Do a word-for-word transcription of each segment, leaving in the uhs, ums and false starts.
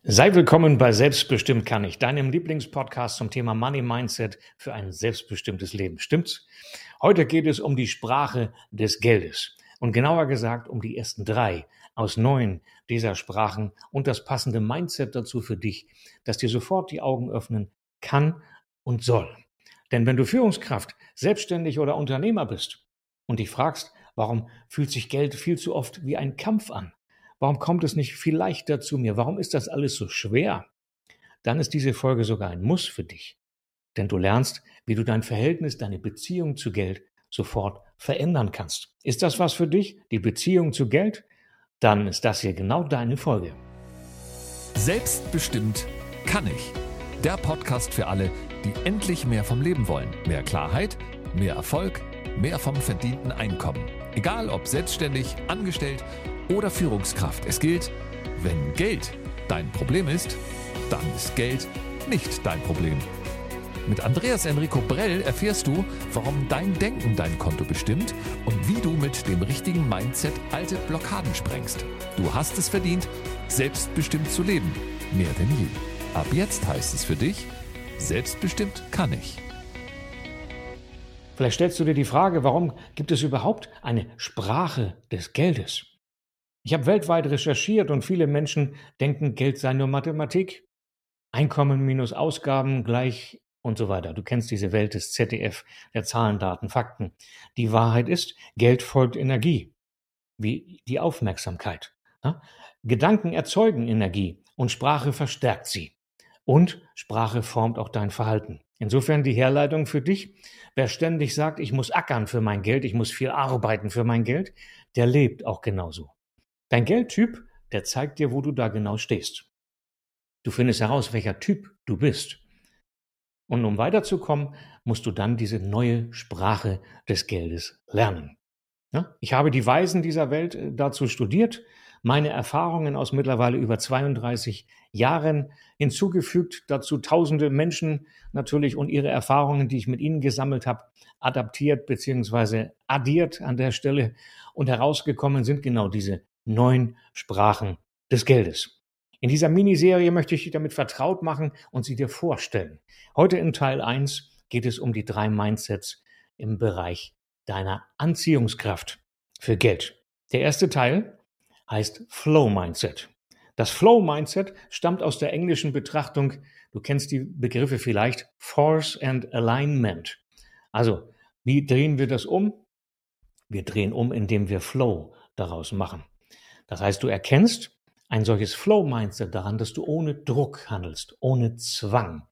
Sei willkommen bei Selbstbestimmt kann ich, deinem Lieblingspodcast zum Thema Money Mindset für ein selbstbestimmtes Leben. Stimmt's? Heute geht es um die Sprache des Geldes und genauer gesagt um die ersten drei aus neun dieser Sprachen und das passende Mindset dazu für dich, das dir sofort die Augen öffnen kann und soll. Denn wenn du Führungskraft, selbstständig oder Unternehmer bist und dich fragst, warum fühlt sich Geld viel zu oft wie ein Kampf an? Warum kommt es nicht viel leichter zu mir? Warum ist das alles so schwer? Dann ist diese Folge sogar ein Muss für dich. Denn du lernst, wie du dein Verhältnis, deine Beziehung zu Geld sofort verändern kannst. Ist das was für dich? Die Beziehung zu Geld? Dann ist das hier genau deine Folge. Selbstbestimmt kann ich. Der Podcast für alle, die endlich mehr vom Leben wollen. Mehr Klarheit, mehr Erfolg, mehr vom verdienten Einkommen. Egal ob selbstständig, angestellt oder Führungskraft. Es gilt, wenn Geld dein Problem ist, dann ist Geld nicht dein Problem. Mit Andreas Enrico Brell erfährst du, warum dein Denken dein Konto bestimmt und wie du mit dem richtigen Mindset alte Blockaden sprengst. Du hast es verdient, selbstbestimmt zu leben. Mehr denn je. Ab jetzt heißt es für dich, selbstbestimmt kann ich. Vielleicht stellst du dir die Frage, warum gibt es überhaupt eine Sprache des Geldes? Ich habe weltweit recherchiert und viele Menschen denken, Geld sei nur Mathematik. Einkommen minus Ausgaben gleich und so weiter. Du kennst diese Welt des Z D F, der Zahlen, Daten, Fakten. Die Wahrheit ist, Geld folgt Energie, wie die Aufmerksamkeit. Ja? Gedanken erzeugen Energie und Sprache verstärkt sie. Und Sprache formt auch dein Verhalten. Insofern die Herleitung für dich: Wer ständig sagt, ich muss ackern für mein Geld, ich muss viel arbeiten für mein Geld, der lebt auch genauso. Dein Geldtyp, der zeigt dir, wo du da genau stehst. Du findest heraus, welcher Typ du bist. Und um weiterzukommen, musst du dann diese neue Sprache des Geldes lernen. Ja? Ich habe die Weisen dieser Welt dazu studiert, meine Erfahrungen aus mittlerweile über zweiunddreißig Jahren hinzugefügt, dazu tausende Menschen natürlich und ihre Erfahrungen, die ich mit ihnen gesammelt habe, adaptiert bzw. addiert an der Stelle, und herausgekommen sind genau diese neun Sprachen des Geldes. In dieser Miniserie möchte ich dich damit vertraut machen und sie dir vorstellen. Heute in Teil eins geht es um die drei Mindsets im Bereich deiner Anziehungskraft für Geld. Der erste Teil heißt Flow Mindset. Das Flow Mindset stammt aus der englischen Betrachtung, du kennst die Begriffe vielleicht, Force and Alignment. Also, wie drehen wir das um? Wir drehen um, indem wir Flow daraus machen. Das heißt, du erkennst ein solches Flow-Mindset daran, dass du ohne Druck handelst, ohne Zwang.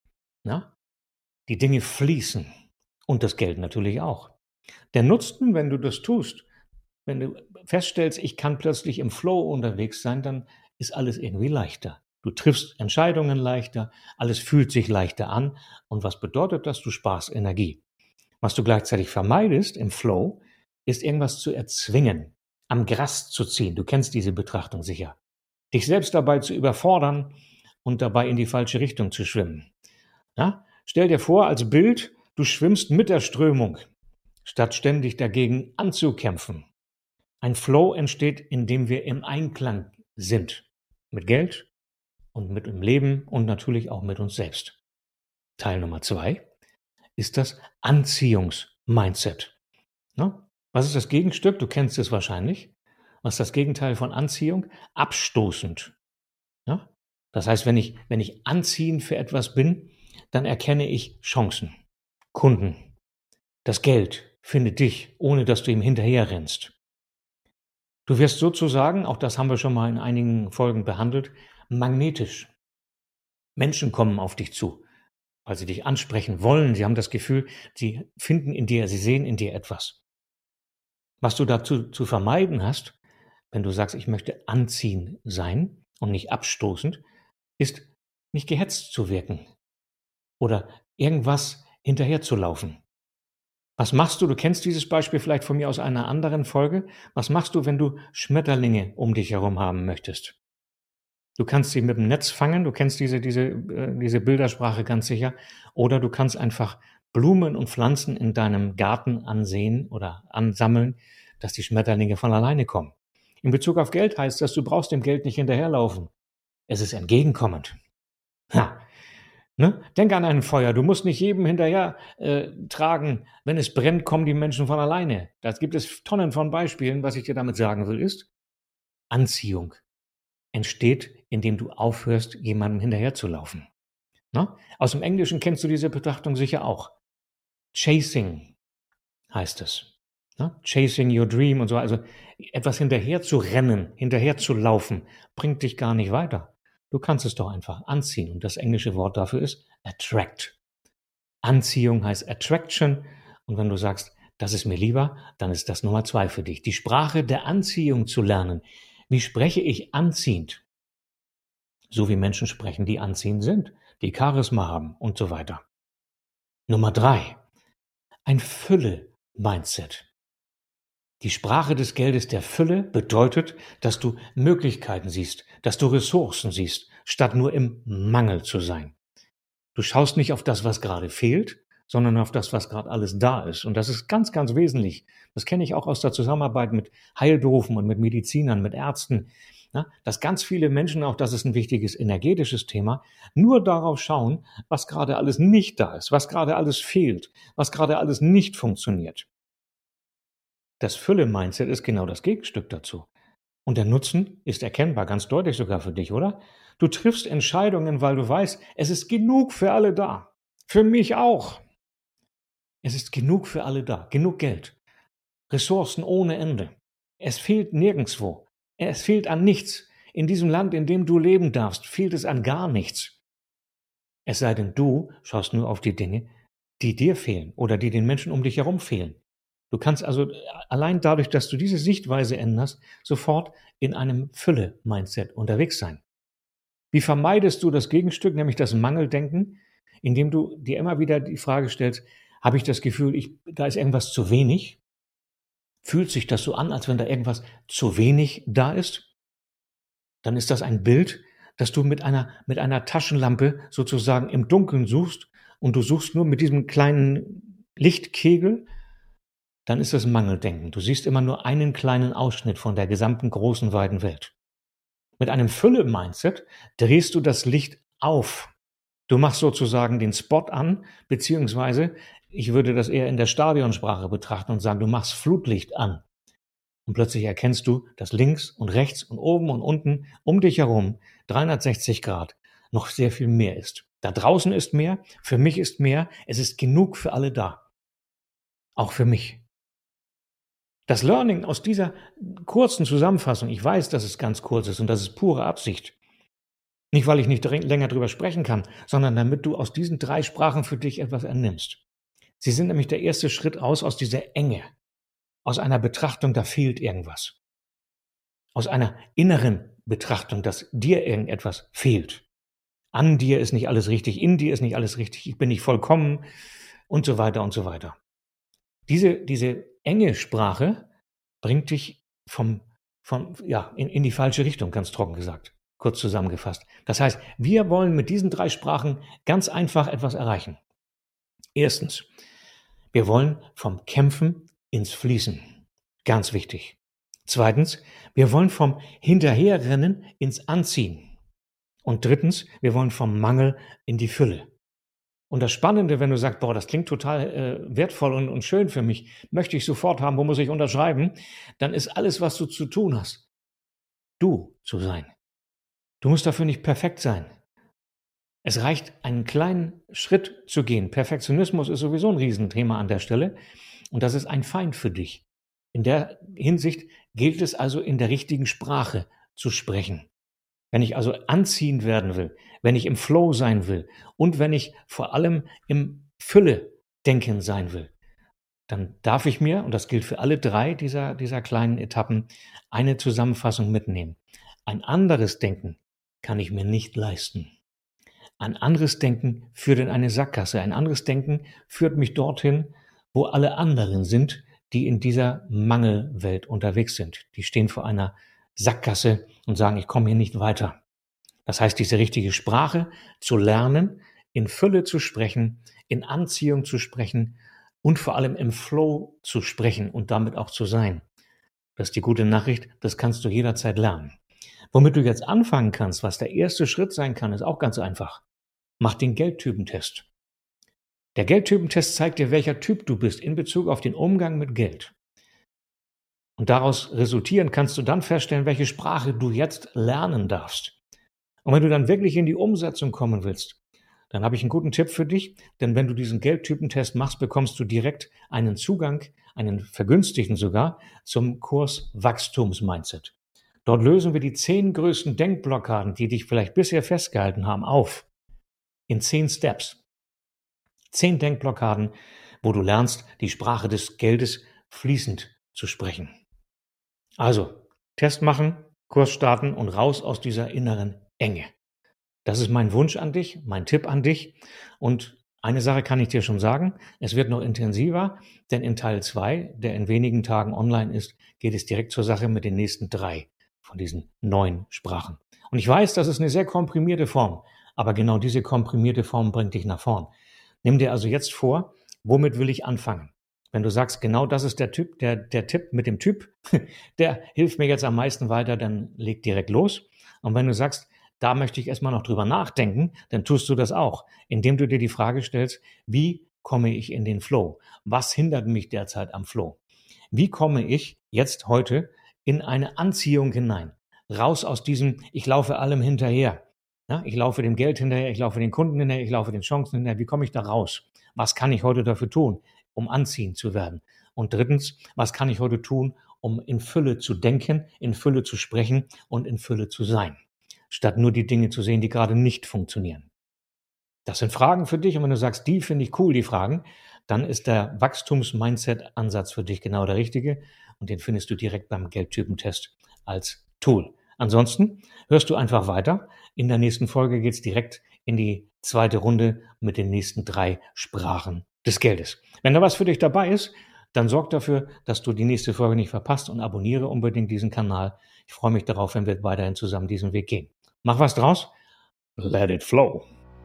Na? Die Dinge fließen und das Geld natürlich auch. Der Nutzen, wenn du das tust, wenn du feststellst, ich kann plötzlich im Flow unterwegs sein, dann ist alles irgendwie leichter. Du triffst Entscheidungen leichter, alles fühlt sich leichter an. Und was bedeutet das? Du sparst Energie. Was du gleichzeitig vermeidest im Flow, ist irgendwas zu erzwingen, am Gras zu ziehen. Du kennst diese Betrachtung sicher. Dich selbst dabei zu überfordern und dabei in die falsche Richtung zu schwimmen. Ja? Stell dir vor, als Bild, du schwimmst mit der Strömung, statt ständig dagegen anzukämpfen. Ein Flow entsteht, indem wir im Einklang sind. Mit Geld und mit dem Leben und natürlich auch mit uns selbst. Teil Nummer zwei ist das Anziehungs-Mindset. Ja? Was ist das Gegenstück? Du kennst es wahrscheinlich. Was ist das Gegenteil von Anziehung? Abstoßend. Ja? Das heißt, wenn ich, wenn ich anziehend für etwas bin, dann erkenne ich Chancen, Kunden. Das Geld findet dich, ohne dass du ihm hinterher rennst. Du wirst sozusagen, auch das haben wir schon mal in einigen Folgen behandelt, magnetisch. Menschen kommen auf dich zu, weil sie dich ansprechen wollen. Sie haben das Gefühl, sie finden in dir, sie sehen in dir etwas. Was du dazu zu vermeiden hast, wenn du sagst, ich möchte anziehend sein und nicht abstoßend, ist nicht gehetzt zu wirken oder irgendwas hinterherzulaufen. Was machst du? Du kennst dieses Beispiel vielleicht von mir aus einer anderen Folge. Was machst du, wenn du Schmetterlinge um dich herum haben möchtest? Du kannst sie mit dem Netz fangen, du kennst diese, diese, äh, diese Bildersprache ganz sicher, oder du kannst einfach Blumen und Pflanzen in deinem Garten ansehen oder ansammeln, dass die Schmetterlinge von alleine kommen. In Bezug auf Geld heißt das, du brauchst dem Geld nicht hinterherlaufen. Es ist entgegenkommend. Ha. Ne? Denk an ein Feuer. Du musst nicht jedem hinterher äh, tragen. Wenn es brennt, kommen die Menschen von alleine. Da gibt es Tonnen von Beispielen. Was ich dir damit sagen will, ist, Anziehung entsteht, indem du aufhörst, jemandem hinterherzulaufen. Ne? Aus dem Englischen kennst du diese Betrachtung sicher auch. Chasing heißt es. Ne? Chasing your dream und so. Also etwas hinterher zu rennen, hinterher zu laufen, bringt dich gar nicht weiter. Du kannst es doch einfach anziehen. Und das englische Wort dafür ist attract. Anziehung heißt Attraction. Und wenn du sagst, das ist mir lieber, dann ist das Nummer zwei für dich. Die Sprache der Anziehung zu lernen. Wie spreche ich anziehend? So wie Menschen sprechen, die anziehend sind, die Charisma haben und so weiter. Nummer drei. Ein Fülle-Mindset. Die Sprache des Geldes der Fülle bedeutet, dass du Möglichkeiten siehst, dass du Ressourcen siehst, statt nur im Mangel zu sein. Du schaust nicht auf das, was gerade fehlt, sondern auf das, was gerade alles da ist. Und das ist ganz, ganz wesentlich. Das kenne ich auch aus der Zusammenarbeit mit Heilberufen und mit Medizinern, mit Ärzten, ja, dass ganz viele Menschen, auch das ist ein wichtiges energetisches Thema, nur darauf schauen, was gerade alles nicht da ist, was gerade alles fehlt, was gerade alles nicht funktioniert. Das Fülle-Mindset ist genau das Gegenstück dazu. Und der Nutzen ist erkennbar, ganz deutlich sogar für dich, oder? Du triffst Entscheidungen, weil du weißt, es ist genug für alle da. Für mich auch. Es ist genug für alle da. Genug Geld. Ressourcen ohne Ende. Es fehlt nirgendwo. Es fehlt an nichts. In diesem Land, in dem du leben darfst, fehlt es an gar nichts. Es sei denn, du schaust nur auf die Dinge, die dir fehlen oder die den Menschen um dich herum fehlen. Du kannst also allein dadurch, dass du diese Sichtweise änderst, sofort in einem Fülle-Mindset unterwegs sein. Wie vermeidest du das Gegenstück, nämlich das Mangeldenken, indem du dir immer wieder die Frage stellst, habe ich das Gefühl, ich, da ist irgendwas zu wenig? Fühlt sich das so an, als wenn da irgendwas zu wenig da ist? Dann ist das ein Bild, das du mit einer, mit einer Taschenlampe sozusagen im Dunkeln suchst und du suchst nur mit diesem kleinen Lichtkegel, dann ist das Mangeldenken. Du siehst immer nur einen kleinen Ausschnitt von der gesamten großen, weiten Welt. Mit einem Fülle-Mindset drehst du das Licht auf. Du machst sozusagen den Spot an, beziehungsweise, ich würde das eher in der Stadionsprache betrachten und sagen, du machst Flutlicht an. Und plötzlich erkennst du, dass links und rechts und oben und unten um dich herum dreihundertsechzig Grad noch sehr viel mehr ist. Da draußen ist mehr, für mich ist mehr, es ist genug für alle da. Auch für mich. Das Learning aus dieser kurzen Zusammenfassung, ich weiß, dass es ganz kurz ist und das ist pure Absicht. Nicht, weil ich nicht länger drüber sprechen kann, sondern damit du aus diesen drei Sprachen für dich etwas entnimmst. Sie sind nämlich der erste Schritt aus, aus dieser Enge, aus einer Betrachtung, da fehlt irgendwas. Aus einer inneren Betrachtung, dass dir irgendetwas fehlt. An dir ist nicht alles richtig, in dir ist nicht alles richtig, ich bin nicht vollkommen und so weiter und so weiter. Diese, diese enge Sprache bringt dich vom, vom, ja, in, in die falsche Richtung, ganz trocken gesagt, kurz zusammengefasst. Das heißt, wir wollen mit diesen drei Sprachen ganz einfach etwas erreichen. Erstens, wir wollen vom Kämpfen ins Fließen. Ganz wichtig. Zweitens, wir wollen vom Hinterherrennen ins Anziehen. Und drittens, wir wollen vom Mangel in die Fülle. Und das Spannende, wenn du sagst, boah, das klingt total äh, wertvoll und, und schön für mich, möchte ich sofort haben, wo muss ich unterschreiben, dann ist alles, was du zu tun hast, du zu sein. Du musst dafür nicht perfekt sein. Es reicht, einen kleinen Schritt zu gehen. Perfektionismus ist sowieso ein Riesenthema an der Stelle und das ist ein Feind für dich. In der Hinsicht gilt es also, in der richtigen Sprache zu sprechen. Wenn ich also anziehend werden will, wenn ich im Flow sein will und wenn ich vor allem im Fülle-Denken sein will, dann darf ich mir, und das gilt für alle drei dieser, dieser kleinen Etappen, eine Zusammenfassung mitnehmen. Ein anderes Denken kann ich mir nicht leisten. Ein anderes Denken führt in eine Sackgasse. Ein anderes Denken führt mich dorthin, wo alle anderen sind, die in dieser Mangelwelt unterwegs sind. Die stehen vor einer Sackgasse und sagen, ich komme hier nicht weiter. Das heißt, diese richtige Sprache zu lernen, in Fülle zu sprechen, in Anziehung zu sprechen und vor allem im Flow zu sprechen und damit auch zu sein. Das ist die gute Nachricht, das kannst du jederzeit lernen. Womit du jetzt anfangen kannst, was der erste Schritt sein kann, ist auch ganz einfach. Mach den Geldtypentest. Der Geldtypentest zeigt dir, welcher Typ du bist in Bezug auf den Umgang mit Geld. Und daraus resultieren kannst du dann feststellen, welche Sprache du jetzt lernen darfst. Und wenn du dann wirklich in die Umsetzung kommen willst, dann habe ich einen guten Tipp für dich, denn wenn du diesen Geldtypentest machst, bekommst du direkt einen Zugang, einen vergünstigten sogar, zum Kurs Wachstumsmindset. Dort lösen wir die zehn größten Denkblockaden, die dich vielleicht bisher festgehalten haben, auf. In zehn Steps. Zehn Denkblockaden, wo du lernst, die Sprache des Geldes fließend zu sprechen. Also, Test machen, Kurs starten und raus aus dieser inneren Enge. Das ist mein Wunsch an dich, mein Tipp an dich. Und eine Sache kann ich dir schon sagen, es wird noch intensiver, denn in Teil zwei, der in wenigen Tagen online ist, geht es direkt zur Sache mit den nächsten drei von diesen neun Sprachen. Und ich weiß, das ist eine sehr komprimierte Form, aber genau diese komprimierte Form bringt dich nach vorn. Nimm dir also jetzt vor, womit will ich anfangen? Wenn du sagst, genau das ist der Typ, der, der Tipp mit dem Typ, der hilft mir jetzt am meisten weiter, dann leg direkt los. Und wenn du sagst, da möchte ich erstmal noch drüber nachdenken, dann tust du das auch, indem du dir die Frage stellst, wie komme ich in den Flow? Was hindert mich derzeit am Flow? Wie komme ich jetzt heute in eine Anziehung hinein? Raus aus diesem, ich laufe allem hinterher. Ja, ich laufe dem Geld hinterher, ich laufe den Kunden hinterher, ich laufe den Chancen hinterher. Wie komme ich da raus? Was kann ich heute dafür tun, um anziehend zu werden? Und drittens, was kann ich heute tun, um in Fülle zu denken, in Fülle zu sprechen und in Fülle zu sein? Statt nur die Dinge zu sehen, die gerade nicht funktionieren. Das sind Fragen für dich und wenn du sagst, die finde ich cool, die Fragen, dann ist der Wachstums-Mindset-Ansatz für dich genau der richtige und den findest du direkt beim Geldtypentest als Tool. Ansonsten hörst du einfach weiter. In der nächsten Folge geht es direkt in die zweite Runde mit den nächsten drei Sprachen des Geldes. Wenn da was für dich dabei ist, dann sorg dafür, dass du die nächste Folge nicht verpasst und abonniere unbedingt diesen Kanal. Ich freue mich darauf, wenn wir weiterhin zusammen diesen Weg gehen. Mach was draus. Let it flow.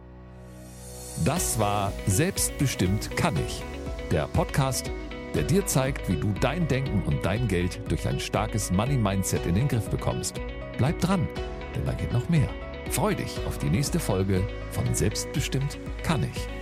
Das war Selbstbestimmt kann ich. Der Podcast, der dir zeigt, wie du dein Denken und dein Geld durch ein starkes Money-Mindset in den Griff bekommst. Bleib dran, denn da geht noch mehr. Freu dich auf die nächste Folge von Selbstbestimmt kann ich.